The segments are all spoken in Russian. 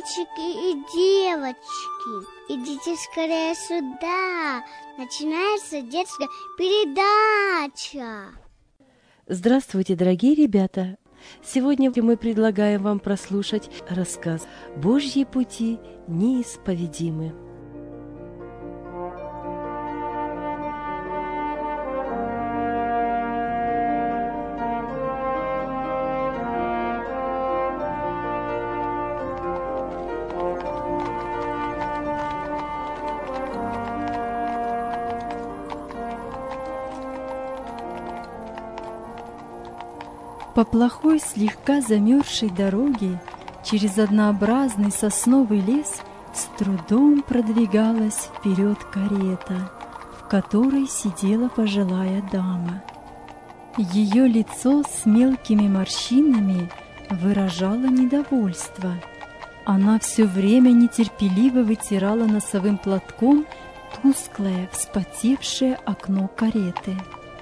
Мальчики и девочки, идите скорее сюда. Начинается детская передача. Здравствуйте, дорогие ребята! Сегодня мы предлагаем вам прослушать рассказ «Божьи пути неисповедимы». По плохой, слегка замерзшей дороге через однообразный сосновый лес с трудом продвигалась вперед карета, в которой сидела пожилая дама. Ее лицо с мелкими морщинами выражало недовольство. Она все время нетерпеливо вытирала носовым платком тусклое, вспотевшее окно кареты.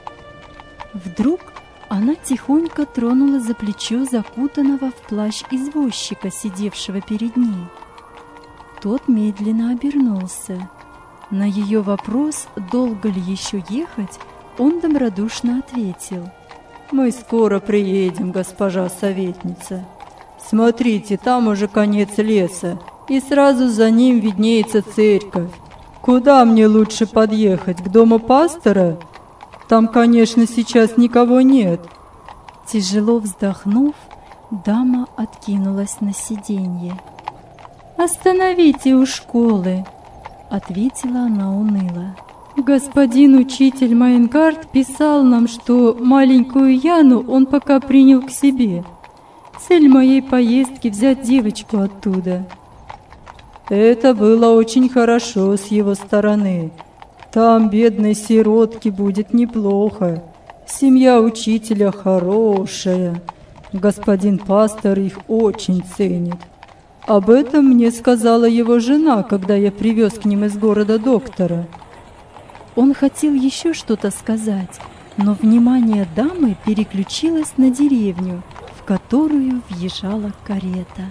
Вдруг она тихонько тронула за плечо закутанного в плащ извозчика, сидевшего перед ней. Тот медленно обернулся. На ее вопрос, долго ли еще ехать, он добродушно ответил: «Мы скоро приедем, госпожа советница. Смотрите, там уже конец леса, и сразу за ним виднеется церковь. Куда мне лучше подъехать, к дому пастора? Там, конечно, сейчас никого нет». Тяжело вздохнув, дама откинулась на сиденье. «Остановите у школы», — ответила она уныло. «Господин учитель Майнгард писал нам, что маленькую Яну он пока принял к себе. Цель моей поездки — взять девочку оттуда». «Это было очень хорошо с его стороны. Там бедной сиротке будет неплохо. Семья учителя хорошая. Господин пастор их очень ценит. Об этом мне сказала его жена, когда я привез к ним из города доктора». Он хотел еще что-то сказать, но внимание дамы переключилось на деревню, в которую въезжала карета.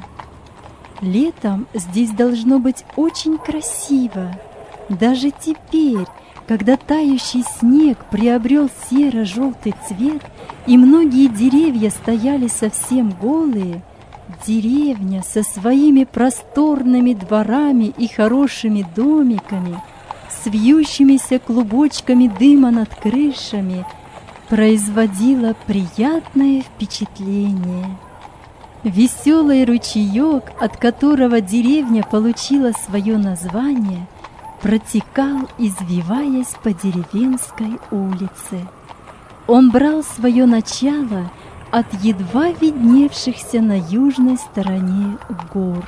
Летом здесь должно быть очень красиво. Даже теперь, когда тающий снег приобрел серо-желтый цвет и многие деревья стояли совсем голые, деревня со своими просторными дворами и хорошими домиками, с вьющимися клубочками дыма над крышами, производила приятное впечатление. Веселый ручеек, от которого деревня получила свое название, протекал, извиваясь по деревенской улице. Он брал свое начало от едва видневшихся на южной стороне гор.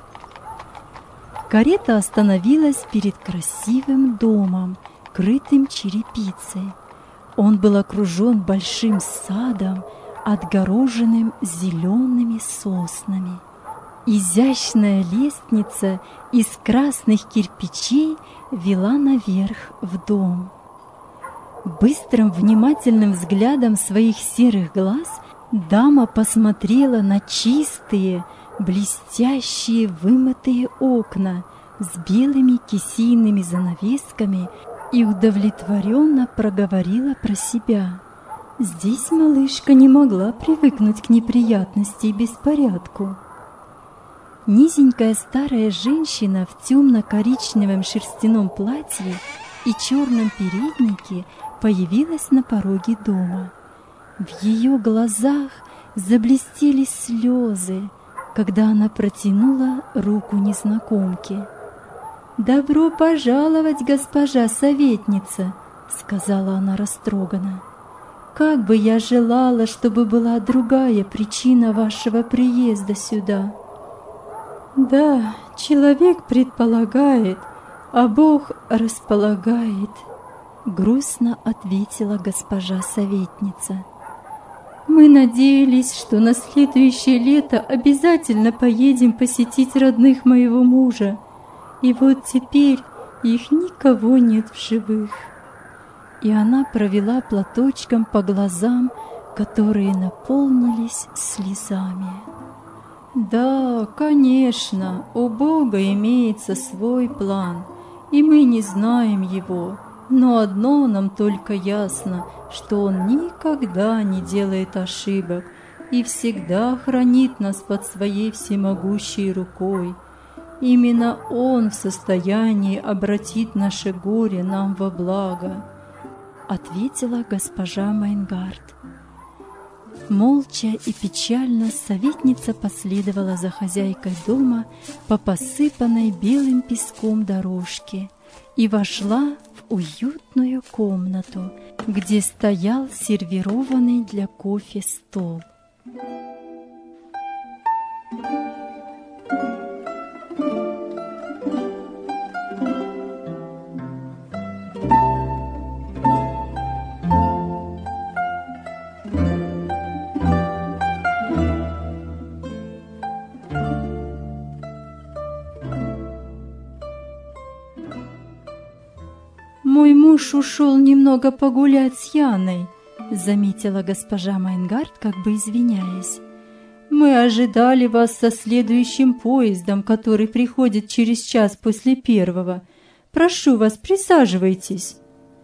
Карета остановилась перед красивым домом, крытым черепицей. Он был окружен большим садом, отгороженным зелеными соснами. Изящная лестница из красных кирпичей вела наверх в дом. Быстрым, внимательным взглядом своих серых глаз дама посмотрела на чистые, блестящие, вымытые окна с белыми кисейными занавесками и удовлетворенно проговорила про себя: «Здесь малышка не могла привыкнуть к неприятности и беспорядку». Низенькая старая женщина в темно-коричневом шерстяном платье и черном переднике появилась на пороге дома. В ее глазах заблестели слезы, когда она протянула руку незнакомке. «Добро пожаловать, госпожа советница», — сказала она растроганно. «Как бы я желала, чтобы была другая причина вашего приезда сюда». «Да, человек предполагает, а Бог располагает», — грустно ответила госпожа советница. «Мы надеялись, что на следующее лето обязательно поедем посетить родных моего мужа, и вот теперь их никого нет в живых». И она провела платочком по глазам, которые наполнились слезами. Да, конечно, у Бога имеется свой план, и мы не знаем его, но одно нам только ясно, что Он никогда не делает ошибок и всегда хранит нас под Своей всемогущей рукой. Именно Он в состоянии обратить наше горе нам во благо, ответила госпожа Майнгард. Молча и печально советница последовала за хозяйкой дома по посыпанной белым песком дорожке и вошла в уютную комнату, где стоял сервированный для кофе стол. «Мой муж ушел немного погулять с Яной», — заметила госпожа Майнгард, как бы извиняясь. «Мы ожидали вас со следующим поездом, который приходит через час после первого. Прошу вас, присаживайтесь».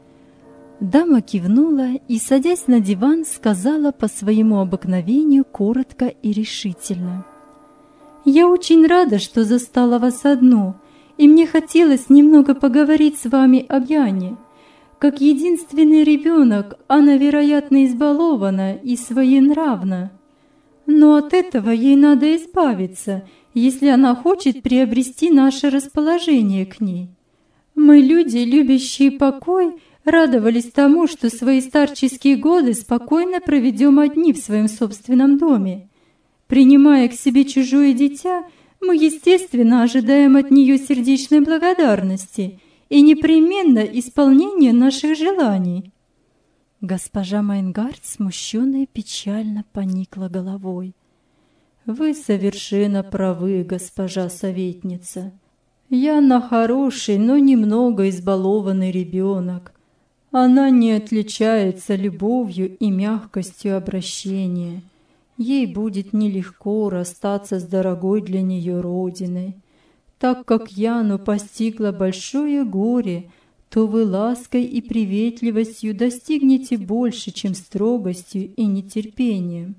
Дама кивнула и, садясь на диван, сказала по своему обыкновению коротко и решительно: «Я очень рада, что застала вас одну, и мне хотелось немного поговорить с вами об Яне. Как единственный ребенок, она, вероятно, избалована и своенравна. Но от этого ей надо избавиться, если она хочет приобрести наше расположение к ней. Мы, люди, любящие покой, радовались тому, что свои старческие годы спокойно проведем одни в своем собственном доме. Принимая к себе чужое дитя, мы, естественно, ожидаем от нее сердечной благодарности и непременно исполнения наших желаний». Госпожа Майнгард смущенно и печально поникла головой. «Вы совершенно правы, госпожа советница. Яна хороший, но немного избалованный ребенок. Она не отличается любовью и мягкостью обращения. Ей будет нелегко расстаться с дорогой для нее родиной. Так как Яну постигло большое горе, то вы лаской и приветливостью достигнете больше, чем строгостью и нетерпением».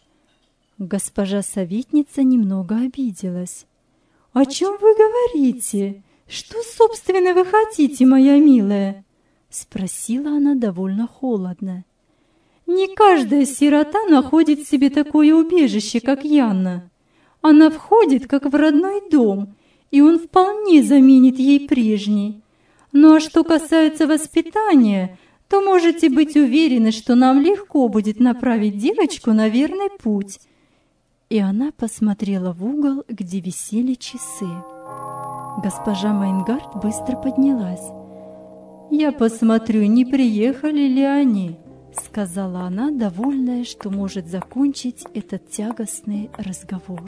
Госпожа советница немного обиделась. «О чем вы говорите? Что, собственно, вы хотите, моя милая?» Спросила она довольно холодно. «Не каждая сирота находит себе такое убежище, как Яна. Она входит, как в родной дом, и он вполне заменит ей прежний. Ну а что касается воспитания, то можете быть уверены, что нам легко будет направить девочку на верный путь». И она посмотрела в угол, где висели часы. Госпожа Майнгард быстро поднялась. «Я посмотрю, не приехали ли они», — сказала она, довольная, что может закончить этот тягостный разговор.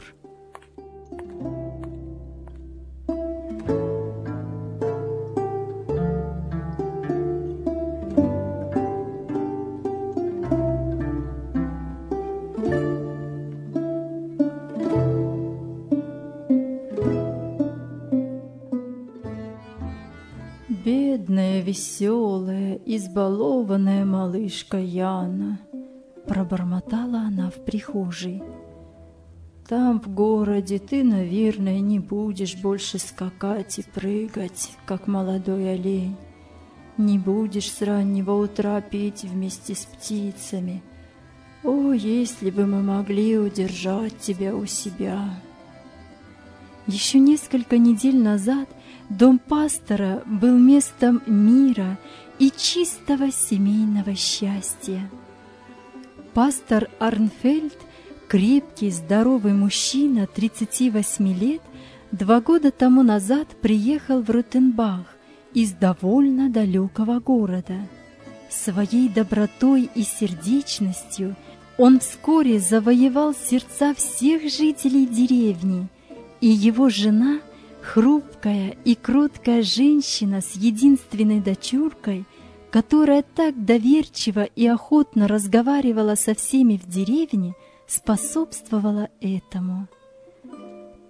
«Бедная, веселая, избалованная малышка Яна», — пробормотала она в прихожей. «Там, в городе, ты, наверное, не будешь больше скакать и прыгать, как молодой олень. Не будешь с раннего утра петь вместе с птицами. О, если бы мы могли удержать тебя у себя!» Еще несколько недель назад дом пастора был местом мира и чистого семейного счастья. Пастор Арнфельд, крепкий, здоровый мужчина 38 лет, 2 года тому назад приехал в Ротенбах из довольно далекого города. Своей добротой и сердечностью он вскоре завоевал сердца всех жителей деревни, и его жена, хрупкая и кроткая женщина с единственной дочуркой, которая так доверчиво и охотно разговаривала со всеми в деревне, способствовала этому.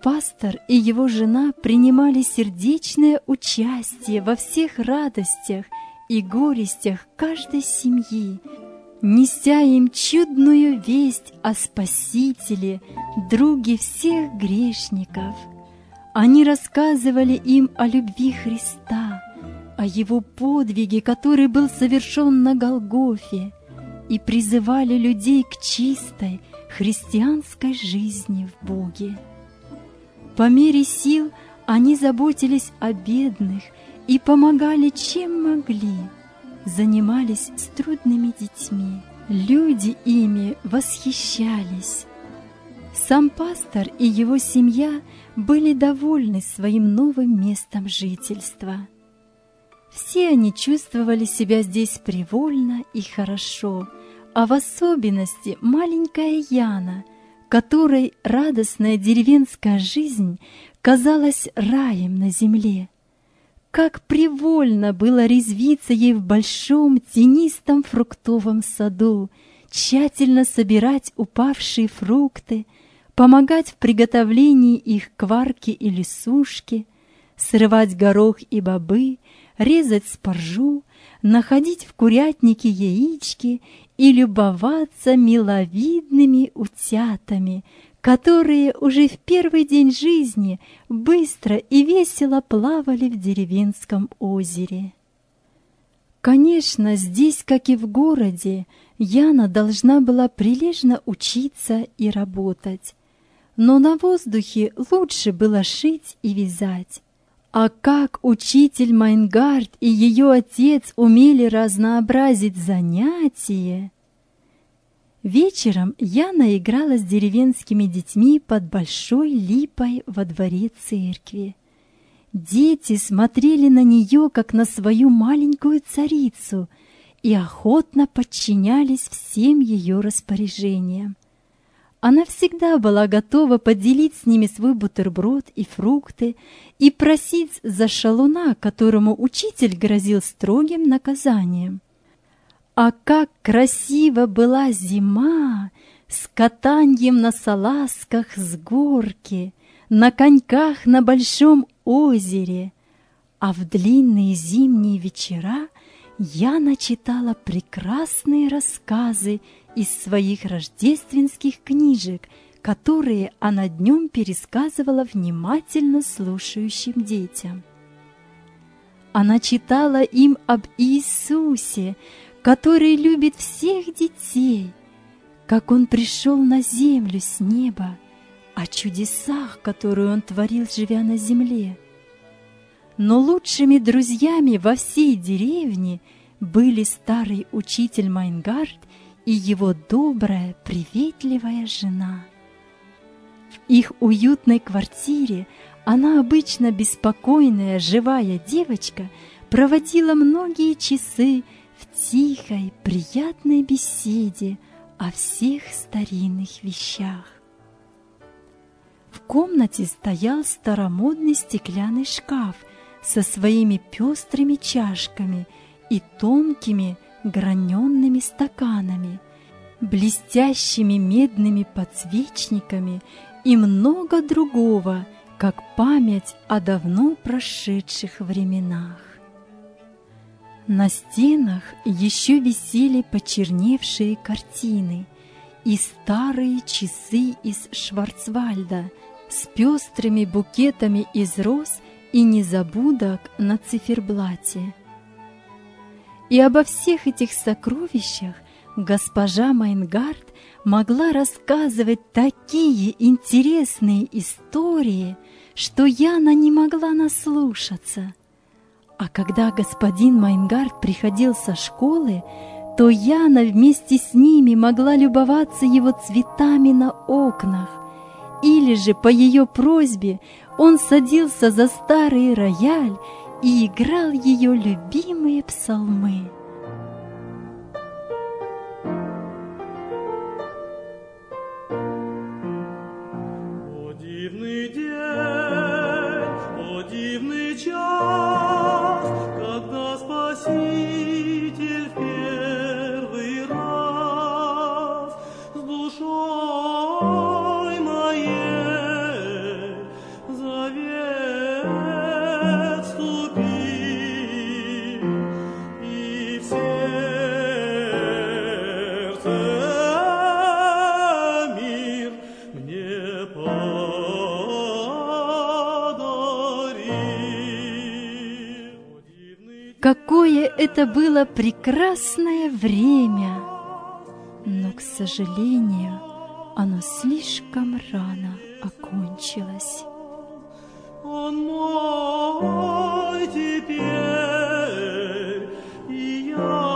пастор и его жена принимали сердечное участие во всех радостях и горестях каждой семьи, неся им чудную весть о Спасителе, друге всех грешников. Они рассказывали им о любви Христа, о Его подвиге, который был совершен на Голгофе, и призывали людей к чистой христианской жизни в Боге. По мере сил они заботились о бедных и помогали, чем могли, занимались с трудными детьми. Люди ими восхищались. Сам пастор и его семья были довольны своим новым местом жительства. Все они чувствовали себя здесь привольно и хорошо, а в особенности маленькая Яна, которой радостная деревенская жизнь казалась раем на земле. Как привольно было резвиться ей в большом тенистом фруктовом саду, тщательно собирать упавшие фрукты, помогать в приготовлении их к варке или сушке, срывать горох и бобы, резать спаржу, находить в курятнике яички и любоваться миловидными утятами, которые уже в первый день жизни быстро и весело плавали в деревенском озере. Конечно, здесь, как и в городе, Яна должна была прилежно учиться и работать, но на воздухе лучше было шить и вязать. А как учитель Майнгард и ее отец умели разнообразить занятия! Вечером Яна играла с деревенскими детьми под большой липой во дворе церкви. Дети смотрели на нее, как на свою маленькую царицу, и охотно подчинялись всем ее распоряжениям. Она всегда была готова поделить с ними свой бутерброд и фрукты и просить за шалуна, которому учитель грозил строгим наказанием. А как красиво была зима с катаньем на салазках с горки, на коньках на большом озере, а в длинные зимние вечера Яна читала прекрасные рассказы из своих рождественских книжек, которые она днем пересказывала внимательно слушающим детям. Она читала им об Иисусе, который любит всех детей, как Он пришел на землю с неба, о чудесах, которые Он творил, живя на земле. Но лучшими друзьями во всей деревне были старый учитель Майнгард и его добрая, приветливая жена. В их уютной квартире она, обычно беспокойная, живая девочка, проводила многие часы в тихой, приятной беседе о всех старинных вещах. В комнате стоял старомодный стеклянный шкаф со своими пестрыми чашками и тонкими граненными стаканами, блестящими медными подсвечниками и много другого, как память о давно прошедших временах. На стенах еще висели почерневшие картины и старые часы из Шварцвальда с пестрыми букетами из роз и незабудок на циферблате. И обо всех этих сокровищах госпожа Майнгард могла рассказывать такие интересные истории, что Яна не могла наслушаться. А когда господин Майнгард приходил со школы, то Яна вместе с ними могла любоваться его цветами на окнах, или же по ее просьбе он садился за старый рояль и играл ее любимые псалмы. О дивный день, о дивный час, когда Спаситель в первый раз с душой моей это было прекрасное время, но, к сожалению, оно слишком рано окончилось. Он мой теперь, и я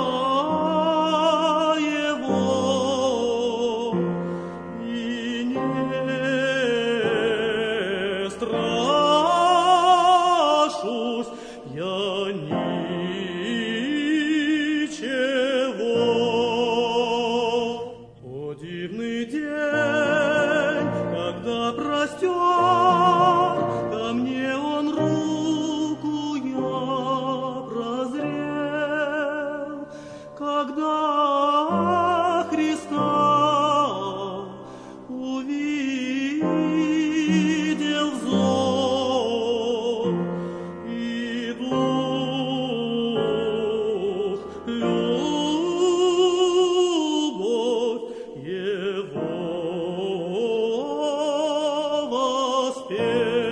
его, и не страшусь я ничего. О, дивный день, когда простер ко мне он руку, я прозрел, когда Христа увидел взор, и дух, любовь его воспел.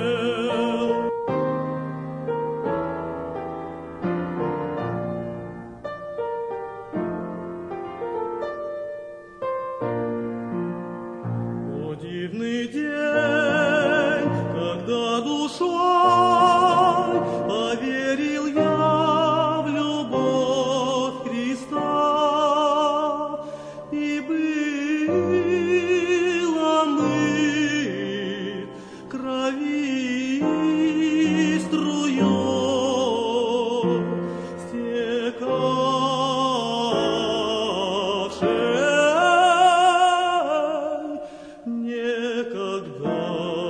О, дивный день, когда душой поверил я в любовь Христа, и был омыт крови струей, стекавшей некогда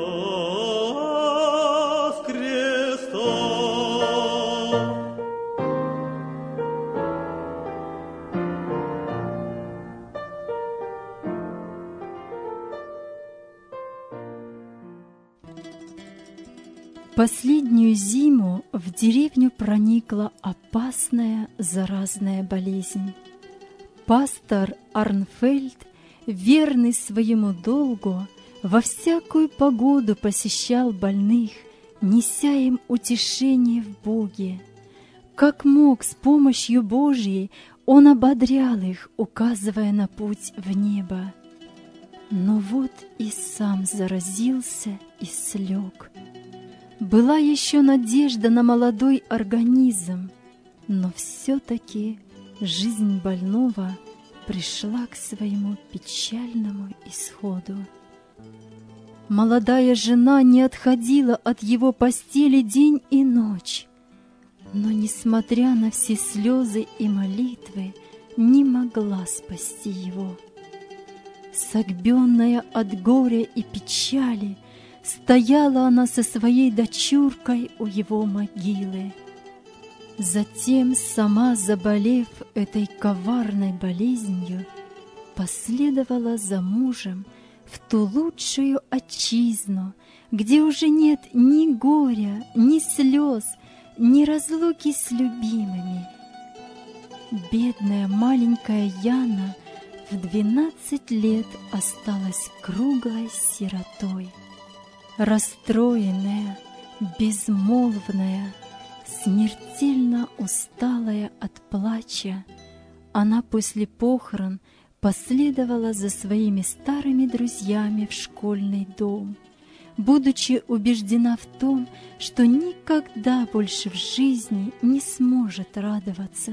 с креста. Последнюю зиму в деревню проникла опасная заразная болезнь. Пастор Арнфельд, верный своему долгу, во всякую погоду посещал больных, неся им утешение в Боге. Как мог, с помощью Божьей он ободрял их, указывая на путь в небо. Но вот и сам заразился и слег. Была еще надежда на молодой организм, но все-таки жизнь больного пришла к своему печальному исходу. Молодая жена не отходила от его постели день и ночь, но, несмотря на все слезы и молитвы, не могла спасти его. Согбенная от горя и печали, стояла она со своей дочуркой у его могилы. Затем, сама заболев этой коварной болезнью, последовала за мужем в ту лучшую отчизну, где уже нет ни горя, ни слез, ни разлуки с любимыми. Бедная маленькая Яна в 12 лет осталась круглой сиротой. Расстроенная, безмолвная, смертельно усталая от плача, она после похорон последовала за своими старыми друзьями в школьный дом, будучи убеждена в том, что никогда больше в жизни не сможет радоваться.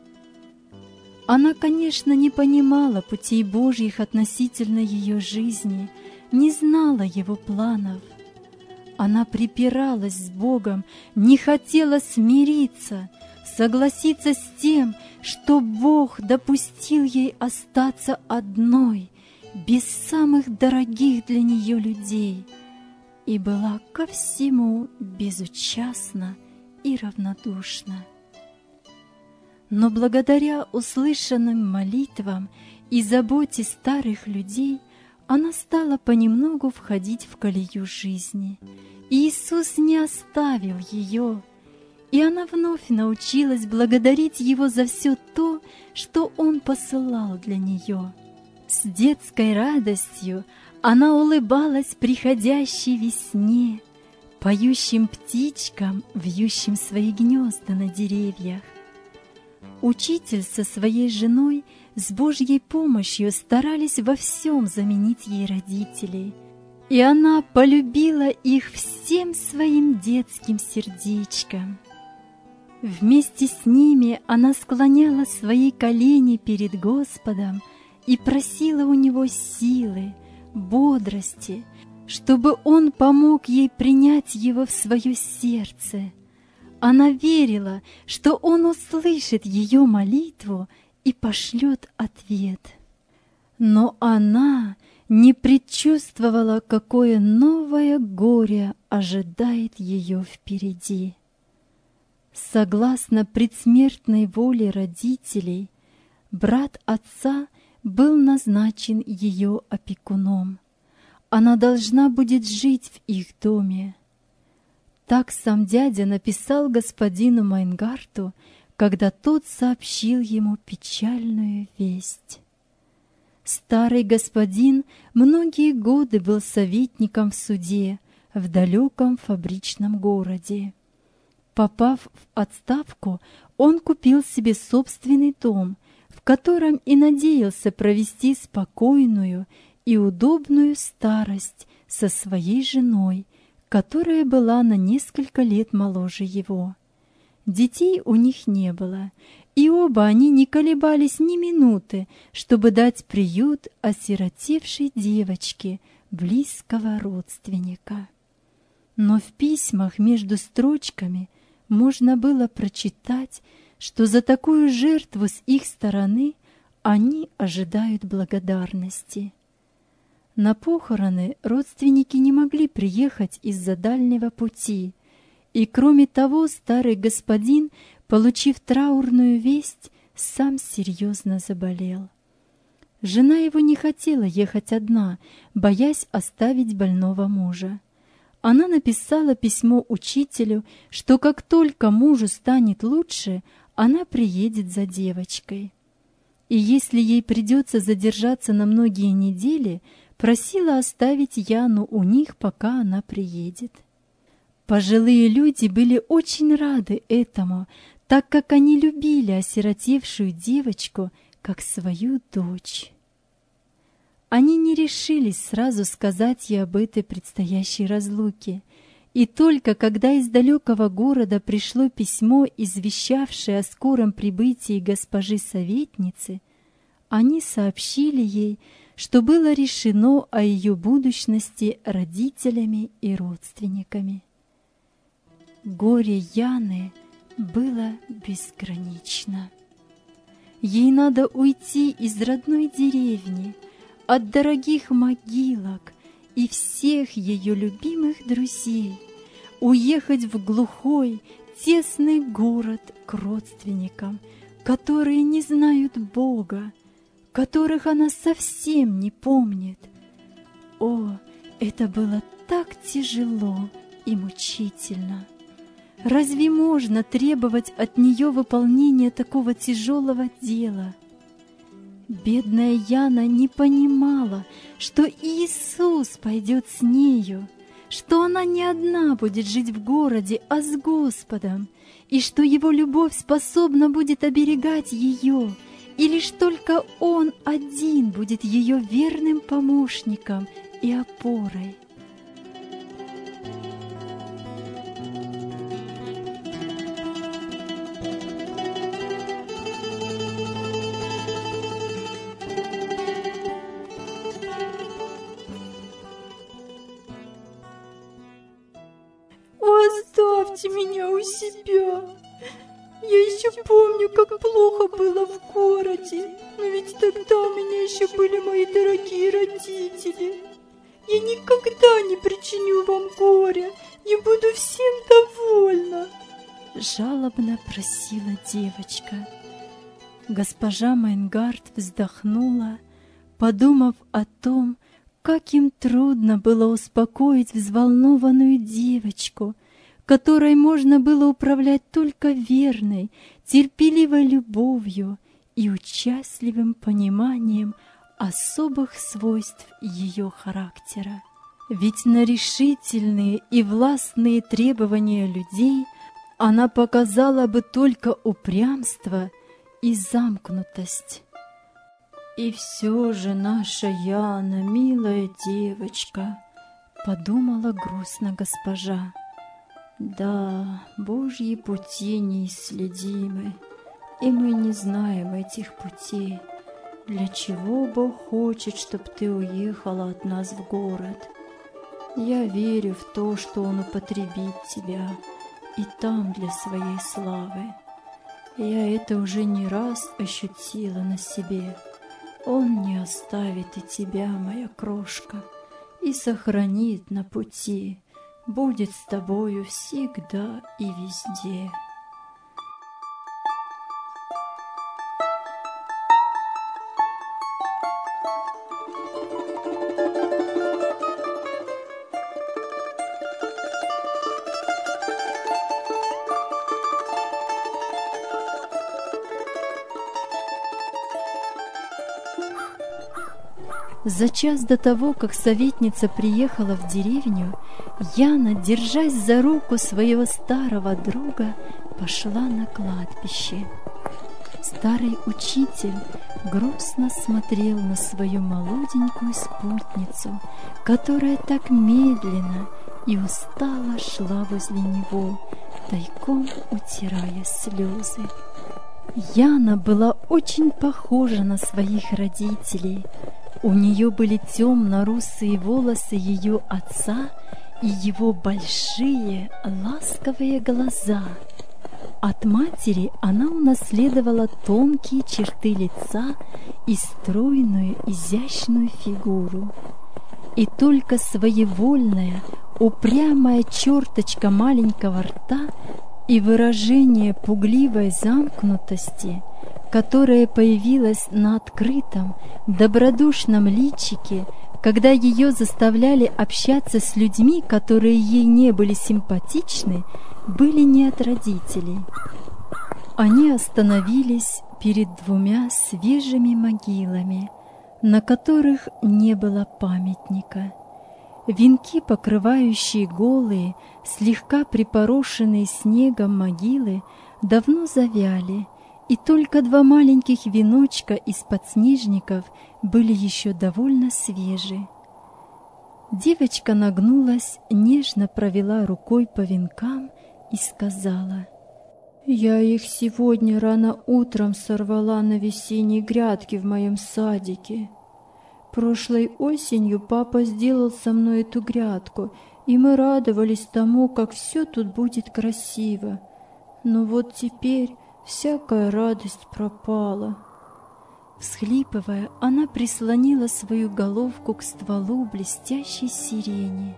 Она, конечно, не понимала путей Божьих относительно ее жизни, не знала Его планов. Она припиралась с Богом, не хотела смириться, согласиться с тем, что Бог допустил ей остаться одной, без самых дорогих для нее людей, и была ко всему безучастна и равнодушна. Но благодаря услышанным молитвам и заботе старых людей она стала понемногу входить в колею жизни. И Иисус не оставил ее, и она вновь научилась благодарить Его за все то, что Он посылал для нее. С детской радостью она улыбалась приходящей весне, поющим птичкам, вьющим свои гнезда на деревьях. Учитель со своей женой с Божьей помощью старались во всем заменить ей родителей, и она полюбила их всем своим детским сердечком. Вместе с ними она склоняла свои колени перед Господом и просила у Него силы, бодрости, чтобы Он помог ей принять Его в свое сердце. Она верила, что Он услышит ее молитву и пошлет ответ. Но она не предчувствовала, какое новое горе ожидает ее впереди. Согласно предсмертной воле родителей, брат отца был назначен ее опекуном. Она должна будет жить в их доме. Так сам дядя написал господину Майнгарту, когда тот сообщил ему печальную весть. Старый господин многие годы был советником в суде в далеком фабричном городе. Попав в отставку, он купил себе собственный дом, в котором и надеялся провести спокойную и удобную старость со своей женой, которая была на несколько лет моложе его. Детей у них не было, и оба они не колебались ни минуты, чтобы дать приют осиротевшей девочке близкого родственника. Но в письмах между строчками можно было прочитать, что за такую жертву с их стороны они ожидают благодарности. На похороны родственники не могли приехать из-за дальнего пути, и кроме того старый господин, получив траурную весть, сам серьезно заболел. Жена его не хотела ехать одна, боясь оставить больного мужа. Она написала письмо учителю, что как только мужу станет лучше, она приедет за девочкой. И если ей придется задержаться на многие недели, просила оставить Яну у них, пока она приедет. Пожилые люди были очень рады этому, так как они любили осиротевшую девочку как свою дочь. Они не решились сразу сказать ей об этой предстоящей разлуке, и только когда из далекого города пришло письмо, извещавшее о скором прибытии госпожи-советницы, они сообщили ей, что было решено о ее будущности родителями и родственниками. Горе Яны было безгранично. Ей надо уйти из родной деревни, от дорогих могилок и всех ее любимых друзей, уехать в глухой, тесный город к родственникам, которые не знают Бога, которых она совсем не помнит. О, это было так тяжело и мучительно! Разве можно требовать от нее выполнения такого тяжелого дела? Бедная Яна не понимала, что Иисус пойдет с нею, что она не одна будет жить в городе, а с Господом, и что Его любовь способна будет оберегать ее, и лишь только Он один будет ее верным помощником и опорой. Оставьте меня у себя. Я еще помню, как плохо было в городе, но ведь тогда у меня еще были мои дорогие родители. Я никогда не причиню вам горя, я буду всем довольна. Жалобно просила девочка. Госпожа Майнгарт вздохнула, подумав о том, как им трудно было успокоить взволнованную девочку, которой можно было управлять только верной, терпеливой любовью и участливым пониманием особых свойств ее характера. Ведь на решительные и властные требования людей она показала бы только упрямство и замкнутость. «И все же наша Яна, милая девочка», — подумала грустно госпожа. «Да, Божьи пути неисследимы, и мы не знаем этих путей. Для чего Бог хочет, чтоб ты уехала от нас в город? Я верю в то, что Он употребит тебя и там для своей славы. Я это уже не раз ощутила на себе. Он не оставит и тебя, моя крошка, и сохранит на пути, будет с тобою всегда и везде». За час до того, как советница приехала в деревню, Яна, держась за руку своего старого друга, пошла на кладбище. Старый учитель грустно смотрел на свою молоденькую спутницу, которая так медленно и устало шла возле него, тайком утирая слезы. Яна была очень похожа на своих родителей. У нее были темно-русые волосы ее отца и его большие ласковые глаза. От матери она унаследовала тонкие черты лица и стройную изящную фигуру. И только своевольная, упрямая черточка маленького рта и выражение пугливой замкнутости, которая появилась на открытом, добродушном личике, когда ее заставляли общаться с людьми, которые ей не были симпатичны, были не от родителей. Они остановились перед двумя свежими могилами, на которых не было памятника. Венки, покрывающие голые, слегка припорошенные снегом могилы, давно завяли, и только два маленьких веночка из подснежников были еще довольно свежи. Девочка нагнулась, нежно провела рукой по венкам и сказала: «Я их сегодня рано утром сорвала на весенней грядке в моем садике. Прошлой осенью папа сделал со мной эту грядку, и мы радовались тому, как все тут будет красиво. Но вот теперь всякая радость пропала». Всхлипывая, она прислонила свою головку к стволу блестящей сирени.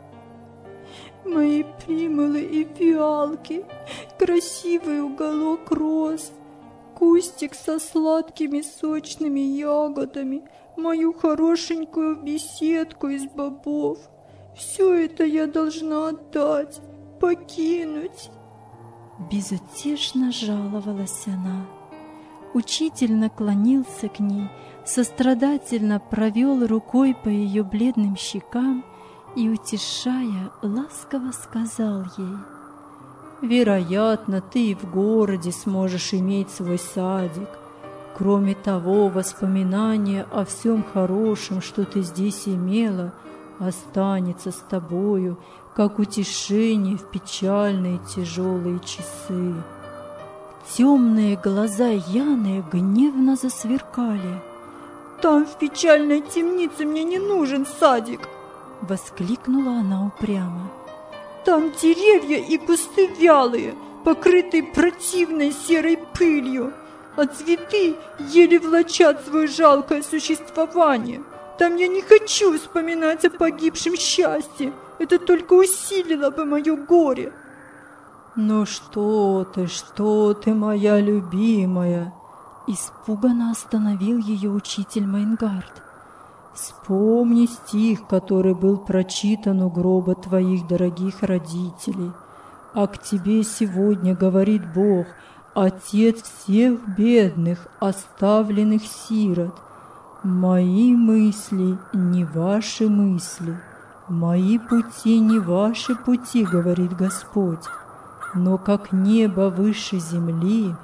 «Мои примулы и фиалки, красивый уголок роз, кустик со сладкими сочными ягодами, мою хорошенькую беседку из бобов. Все это я должна отдать, покинуть». Безутешно жаловалась она. Учитель наклонился к ней, сострадательно провел рукой по ее бледным щекам и, утешая, ласково сказал ей: «Вероятно, ты и в городе сможешь иметь свой садик. Кроме того, воспоминание о всем хорошем, что ты здесь имела, останется с тобою, как утешение в печальные тяжелые часы». Темные глаза Яны гневно засверкали. «Там, в печальной темнице, мне не нужен садик!» — воскликнула она упрямо. «Там деревья и кусты вялые, покрытые противной серой пылью, а цветы еле влачат свое жалкое существование. Там я не хочу вспоминать о погибшем счастье, это только усилило бы мое горе». «Ну что ты, моя любимая!» Испуганно остановил ее учитель Майнгард. «Вспомни стих, который был прочитан у гроба твоих дорогих родителей. А к тебе сегодня говорит Бог, Отец всех бедных, оставленных сирот. Мои мысли не ваши мысли, мои пути не ваши пути, говорит Господь. Но как небо выше земли,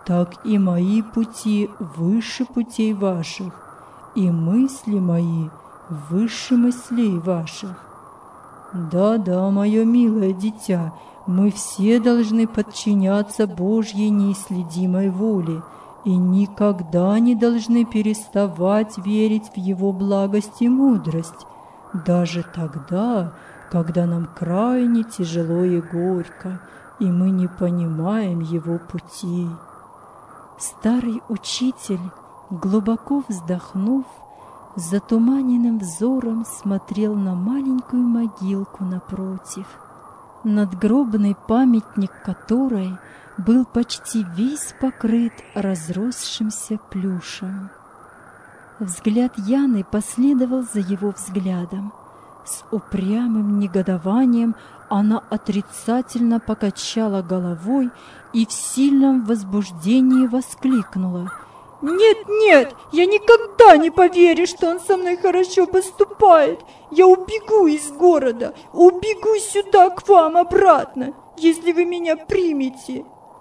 так и мои пути выше путей ваших, и мысли мои выше мыслей ваших. Да-да, мое милое дитя, мы все должны подчиняться Божьей неисследимой воле и никогда не должны переставать верить в Его благость и мудрость, даже тогда, когда нам крайне тяжело и горько, и мы не понимаем Его путей. Старый учитель, глубоко вздохнув, затуманенным взором смотрел на маленькую могилку напротив, надгробный памятник которой был почти весь покрыт разросшимся плюшем. Взгляд Яны последовал за его взглядом. С упрямым негодованием она отрицательно покачала головой и в сильном возбуждении воскликнула: «Нет, нет, я никогда не поверю, что он со мной хорошо поступает. Я убегу из города, убегу сюда к вам обратно, если вы меня примете».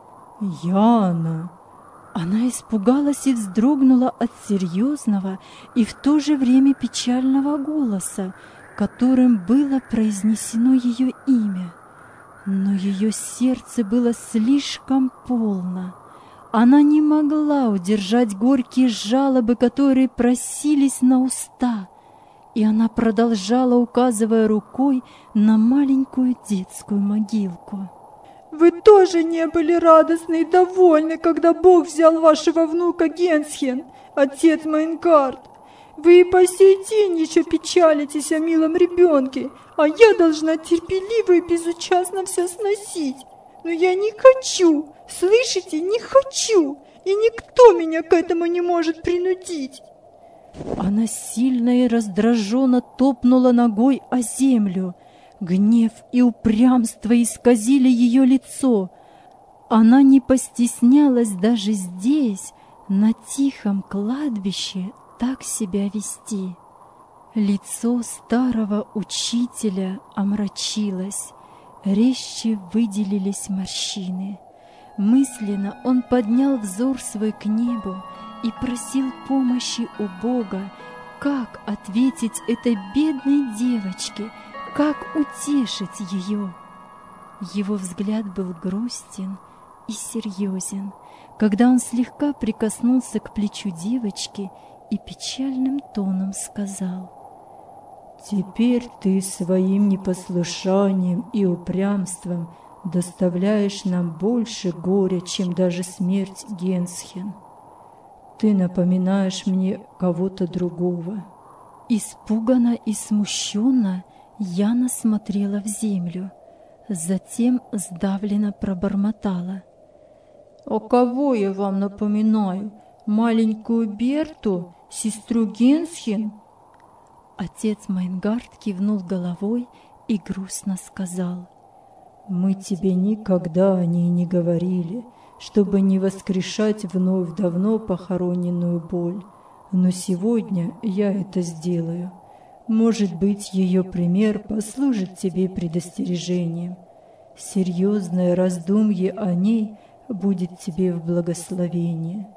«Яна!» Она испугалась и вздрогнула от серьезного и в то же время печального голоса, которым было произнесено ее имя. Но ее сердце было слишком полно. Она не могла удержать горькие жалобы, которые просились на уста, и она продолжала, указывая рукой на маленькую детскую могилку. «Вы тоже не были радостны и довольны, когда Бог взял вашего внука Генсхен, отец Майнгард. Вы и по сей день еще печалитесь о милом ребенке, а я должна терпеливо и безучастно все сносить. Но я не хочу, слышите, не хочу, и никто меня к этому не может принудить». Она сильно и раздраженно топнула ногой о землю. Гнев и упрямство исказили ее лицо. Она не постеснялась даже здесь, на тихом кладбище, так себя вести. Лицо старого учителя омрачилось, резче выделились морщины. Мысленно он поднял взор свой к небу и просил помощи у Бога, как ответить этой бедной девочке, как утешить ее. Его взгляд был грустен и серьезен, когда он слегка прикоснулся к плечу девочки и печальным тоном сказал: «Теперь ты своим непослушанием и упрямством доставляешь нам больше горя, чем даже смерть Генсхен. Ты напоминаешь мне кого-то другого». Испуганно и смущенно Яна смотрела в землю, затем сдавленно пробормотала: «А кого я вам напоминаю? Маленькую Берту, сестру Генсхен?» Отец Майнгард кивнул головой и грустно сказал: «Мы тебе никогда о ней не говорили, чтобы не воскрешать вновь давно похороненную боль, но сегодня я это сделаю. Может быть, ее пример послужит тебе предостережением. Серьезное раздумье о ней будет тебе в благословение».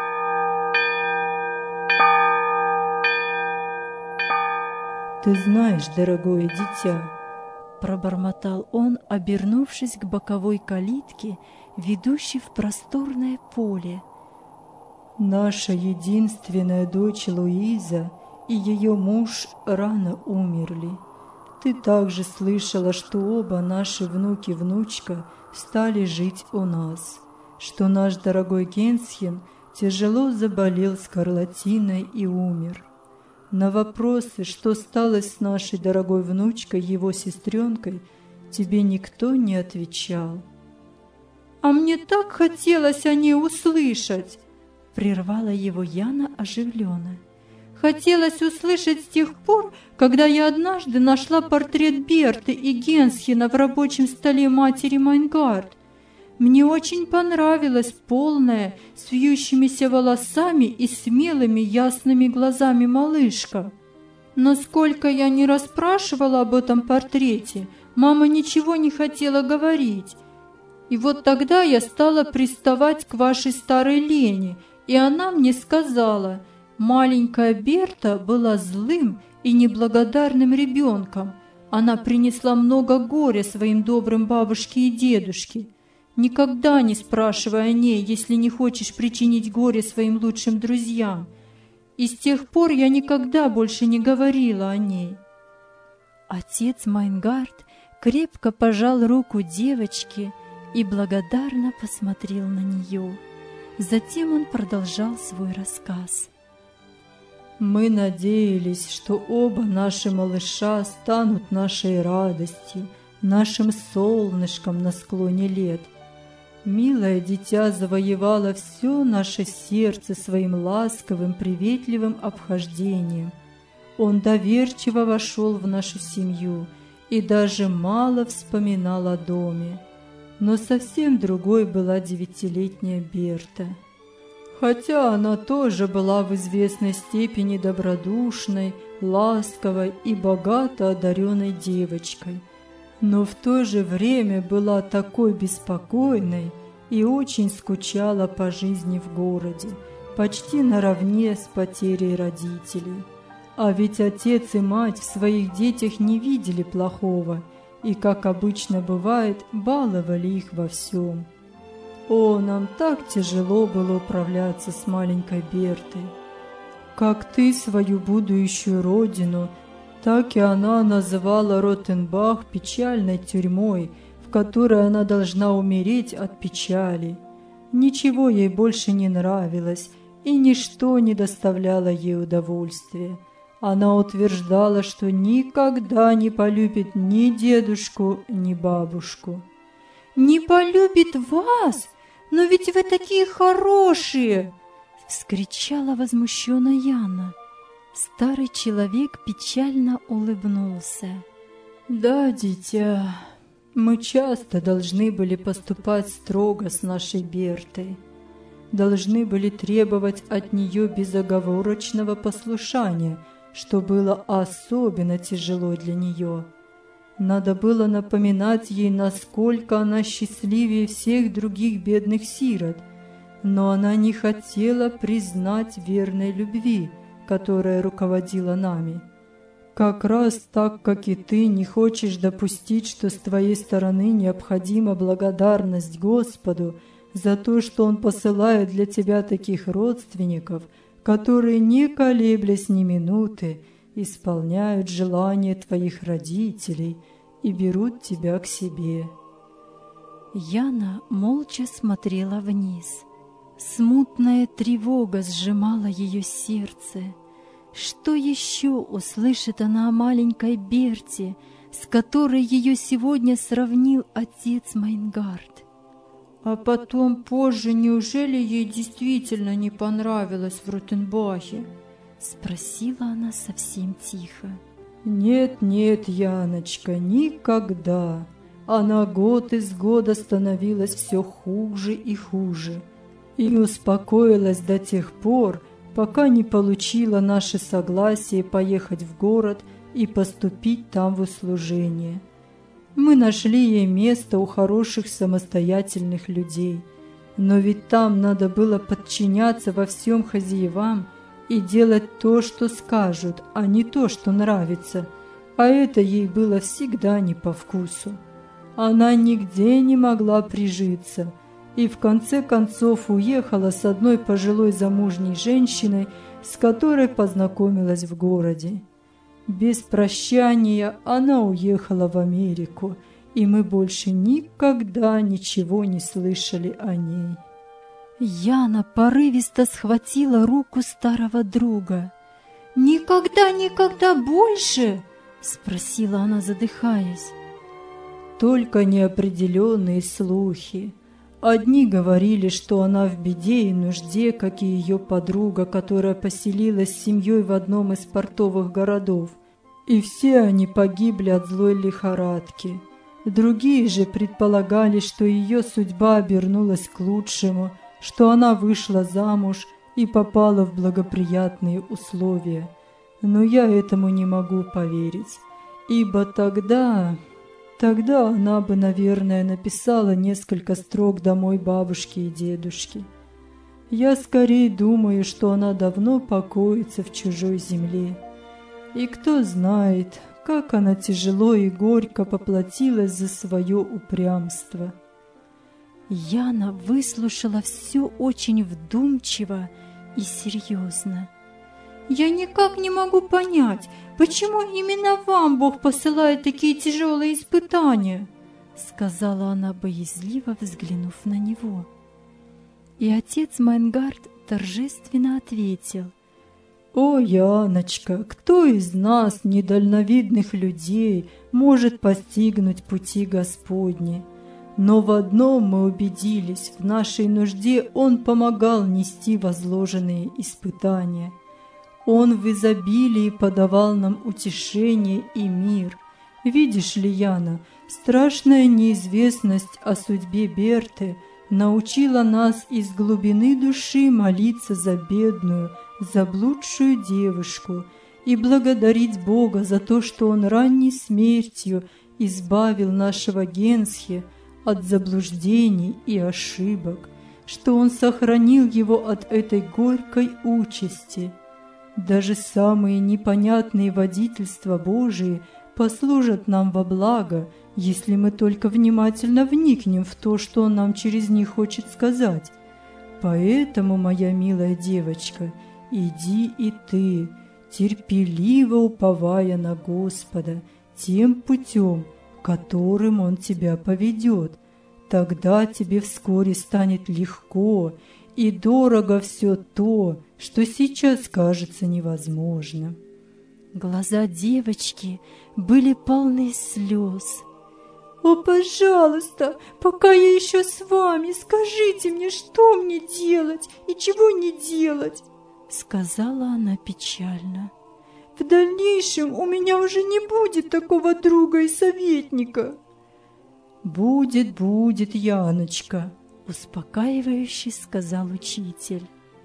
«Ты знаешь, дорогое дитя», — пробормотал он, обернувшись к боковой калитке, ведущей в просторное поле. «наша единственная дочь Луиза и ее муж рано умерли. Ты также слышала, что оба наши внуки-внучка стали жить у нас, что наш дорогой Генсхен тяжело заболел скарлатиной и умер. На вопросы, что стало с нашей дорогой внучкой, его сестренкой, тебе никто не отвечал». «А мне так хотелось о ней услышать!» — прервала его Яна оживленно. «Хотелось услышать с тех пор, когда я однажды нашла портрет Берты и Генсхена в рабочем столе матери Майнгард. Мне очень понравилась полная, с вьющимися волосами и смелыми ясными глазами малышка. Но сколько я не расспрашивала об этом портрете, мама ничего не хотела говорить. И вот тогда я стала приставать к вашей старой Лене, и она мне сказала: маленькая Берта была злым и неблагодарным ребенком. Она принесла много горя своим добрым бабушке и дедушке. Никогда не спрашивай о ней, если не хочешь причинить горе своим лучшим друзьям. И с тех пор я никогда больше не говорила о ней. Отец Майнгард крепко пожал руку девочки и благодарно посмотрел на нее. Затем он продолжал свой рассказ. Мы надеялись, что оба наши малыша станут нашей радостью, нашим солнышком на склоне лет. Милое дитя завоевало все наше сердце своим ласковым, приветливым обхождением. Он доверчиво вошел в нашу семью и даже мало вспоминал о доме. Но совсем другой была 9-летняя Берта. Хотя она тоже была в известной степени добродушной, ласковой и богато одаренной девочкой, но в то же время была такой беспокойной и очень скучала по жизни в городе, почти наравне с потерей родителей. А ведь отец и мать в своих детях не видели плохого и, как обычно бывает, баловали их во всем. О, нам так тяжело было управляться с маленькой Бертой. Как ты свою будущую родину, так и она называла Ротенбах печальной тюрьмой, в которой она должна умереть от печали. Ничего ей больше не нравилось, и ничто не доставляло ей удовольствия. Она утверждала, что никогда не полюбит ни дедушку, ни бабушку. «Не полюбит вас? Но ведь вы такие хорошие!» — вскричала возмущенно Яна. Старый человек печально улыбнулся. «Да, дитя, мы часто должны были поступать строго с нашей Бертой, должны были требовать от нее безоговорочного послушания, что было особенно тяжело для нее. Надо было напоминать ей, насколько она счастливее всех других бедных сирот, но она не хотела признать верной любви, которая руководила нами. Как раз так, как и ты, не хочешь допустить, что с твоей стороны необходима благодарность Господу за то, что Он посылает для тебя таких родственников, которые, не колеблясь ни минуты, исполняют желания твоих родителей и берут тебя к себе». Яна молча смотрела вниз. Смутная тревога сжимала ее сердце. Что еще услышит она о маленькой Берте, с которой ее сегодня сравнил отец Майнгард? А потом, позже, неужели ей действительно не понравилось в Ротенбахе? Спросила она совсем тихо. Нет, нет, Яночка, никогда. Она год из года становилась все хуже и хуже. И не успокоилась до тех пор, пока не получила наше согласие поехать в город и поступить там в услужение. Мы нашли ей место у хороших самостоятельных людей, но ведь там надо было подчиняться во всем хозяевам и делать то, что скажут, а не то, что нравится, а это ей было всегда не по вкусу. Она нигде не могла прижиться и в конце концов уехала с одной пожилой замужней женщиной, с которой познакомилась в городе. Без прощания она уехала в Америку, и мы больше никогда ничего не слышали о ней. Яна порывисто схватила руку старого друга. «Никогда, никогда больше?» — спросила она, задыхаясь. «Только неопределенные слухи. Одни говорили, что она в беде и нужде, как и ее подруга, которая поселилась с семьей в одном из портовых городов, и все они погибли от злой лихорадки. Другие же предполагали, что ее судьба обернулась к лучшему, что она вышла замуж и попала в благоприятные условия. Но я этому не могу поверить, ибо тогда Тогда она бы, наверное, написала несколько строк домой бабушке и дедушке. Я скорее думаю, что она давно покоится в чужой земле. И кто знает, как она тяжело и горько поплатилась за свое упрямство. Яна выслушала все очень вдумчиво и серьезно. «Я никак не могу понять, почему именно вам Бог посылает такие тяжелые испытания?» сказала она, боязливо взглянув на него. И отец Майнгард торжественно ответил: «О, Яночка, кто из нас, недальновидных людей, может постигнуть пути Господни? Но в одном мы убедились: в нашей нужде Он помогал нести возложенные испытания. Он в изобилии подавал нам утешение и мир. Видишь ли, Яна, страшная неизвестность о судьбе Берты научила нас из глубины души молиться за бедную, заблудшую девушку и благодарить Бога за то, что Он ранней смертью избавил нашего Генсхе от заблуждений и ошибок, что Он сохранил его от этой горькой участи. Даже самые непонятные водительства Божии послужат нам во благо, если мы только внимательно вникнем в то, что Он нам через них хочет сказать. Поэтому, моя милая девочка, иди и ты, терпеливо уповая на Господа, тем путем, которым Он тебя поведет. Тогда тебе вскоре станет легко и дорого все то, что сейчас кажется невозможным». Глаза девочки были полны слез. «О, пожалуйста, пока я еще с вами, скажите мне, что мне делать и чего не делать?» сказала она печально. «В дальнейшем у меня уже не будет такого друга и советника». «Будет, будет, Яночка», успокаивающе сказал учитель.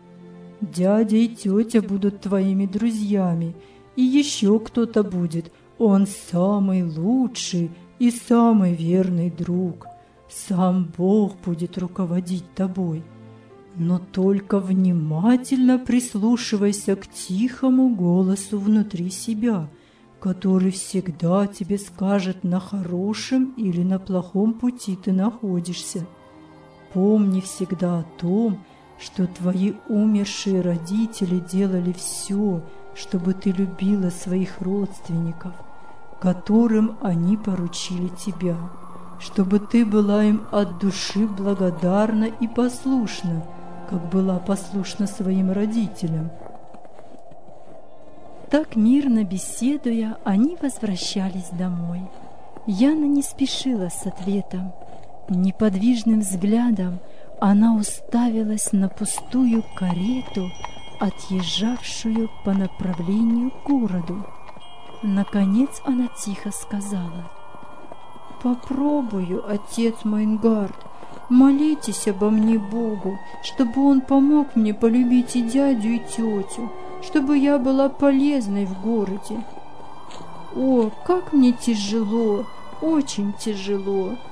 «Дядя и тетя будут твоими друзьями, и еще кто-то будет. Он самый лучший и самый верный друг. Сам Бог будет руководить тобой. Но только внимательно прислушивайся к тихому голосу внутри себя, который всегда тебе скажет, на хорошем или на плохом пути ты находишься. Помни всегда о том, что твои умершие родители делали все, чтобы ты любила своих родственников, которым они поручили тебя, чтобы ты была им от души благодарна и послушна, как была послушна своим родителям». Так мирно беседуя, они возвращались домой. Яна не спешила с ответом. Неподвижным взглядом она уставилась на пустую карету, отъезжавшую по направлению к городу. Наконец она тихо сказала: «Попробую, отец Майнгард, молитесь обо мне Богу, чтобы Он помог мне полюбить и дядю, и тетю, чтобы я была полезной в городе. О, как мне тяжело, очень тяжело,